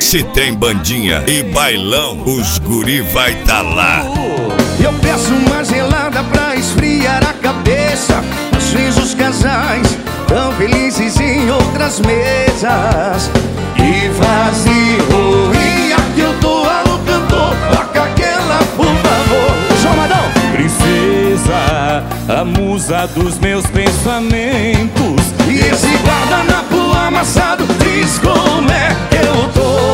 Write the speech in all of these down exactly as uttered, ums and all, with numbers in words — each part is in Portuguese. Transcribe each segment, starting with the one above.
Se tem bandinha e bailão, os guri vai tá lá. Eu peço uma gelada pra esfriar a cabeça. Às vezes os casais tão felizes em outras mesas. E vazio, e aqui eu tô alô cantor. Toca aquela, por favor. João Madão. Princesa, a musa dos meus pensamentos. E esse guardanapo amassado diz como é que eu tô.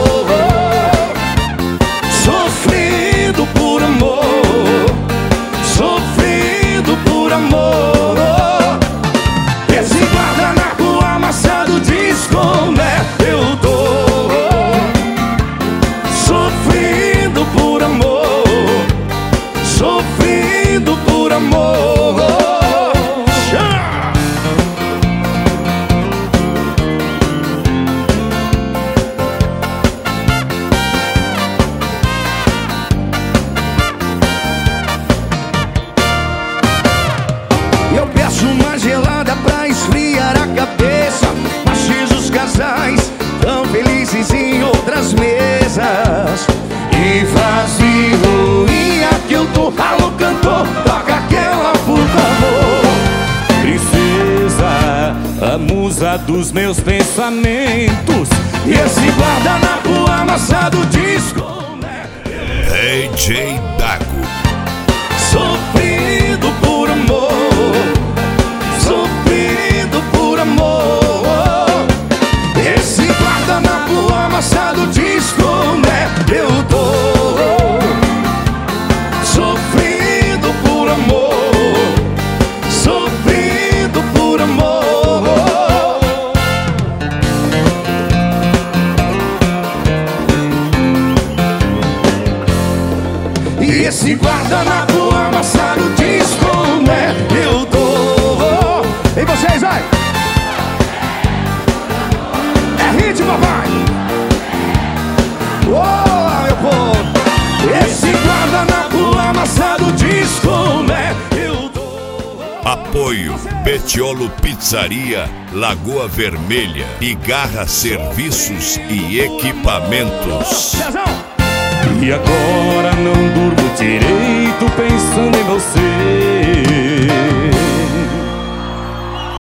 Sofrendo por amor, sofrendo por amor. Esse guardanapo amassado diz como é que eu tô. Sofrendo por amor, sofrendo por amor. Eu peço uma gelada pra esfriar a cabeça. Mas os casais tão felizes em outras mesas. E vazio, e aqui eu tô, alô cantor. Toca aquela, por favor. Princesa, a musa dos meus pensamentos. E esse guardanapo amassado diz como é. D J Dago. Sofrendo por amor, sofrendo por amor. Esse guardanapo amassado diz como é que eu tô. Sofrendo por amor, sofrendo por amor. E esse guardanapo amassado diz como é que eu tô. E vocês, vai! É ritmo, papai! Ô, meu povo! Esse guardanapo amassado diz como é que eu tô. Apoio Petiolo Pizzaria, Lagoa Vermelha e Garra Serviços e Equipamentos. E agora não durmo direito pensando em você.